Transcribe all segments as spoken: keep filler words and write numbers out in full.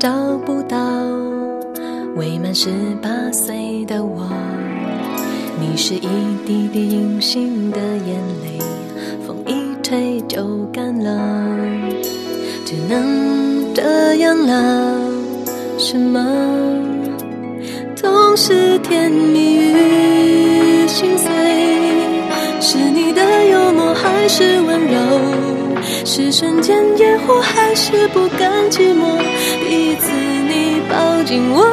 找不到未满十八岁的我。你是一滴滴隐形的眼泪，风一吹就干了，只能这样了。什么总是甜蜜与心碎，是你的幽默还是温柔，是瞬间烟火还是不甘寂寞，第一次你抱紧我，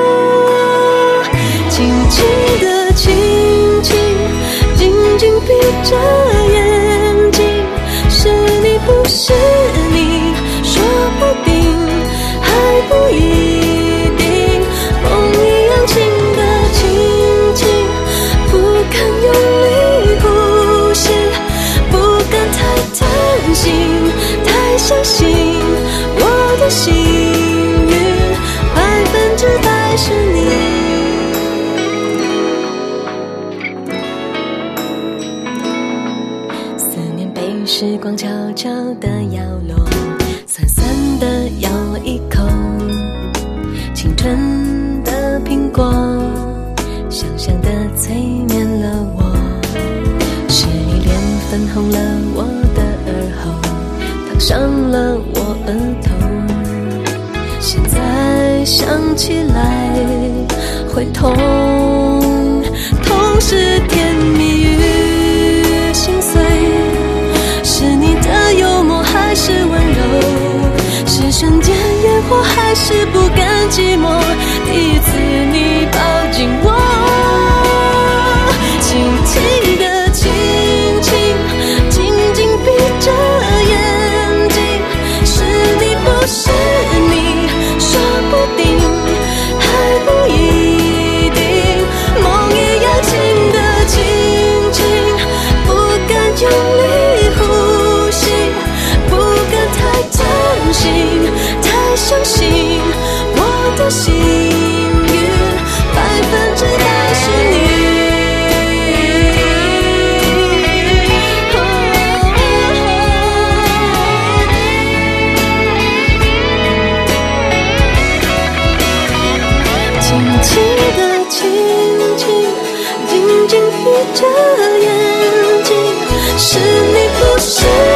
轻轻的亲亲，紧紧闭着眼睛，是你不是你，说不定还不一定，梦一样轻的亲亲，不敢用力呼吸，不敢太贪心，太相信我的幸运百分之百是你。时光悄悄地摇落，酸酸地咬了一口，青春的苹果香香地催眠了我，是你脸粉红了我的耳后，烫伤了我额头，现在想起来会痛，痛是甜蜜与心碎，是你的幽默还是温柔，是瞬间烟火还是不甘寂寞，第一次你抱紧我，轻轻的亲亲，紧紧闭着眼睛，是你不是你，说不定还不一定，梦一样轻的亲亲，不敢用力呼吸，不敢太贪心，太相信我的幸运百分之百是你。轻轻的亲亲，紧紧闭着眼睛，是你不是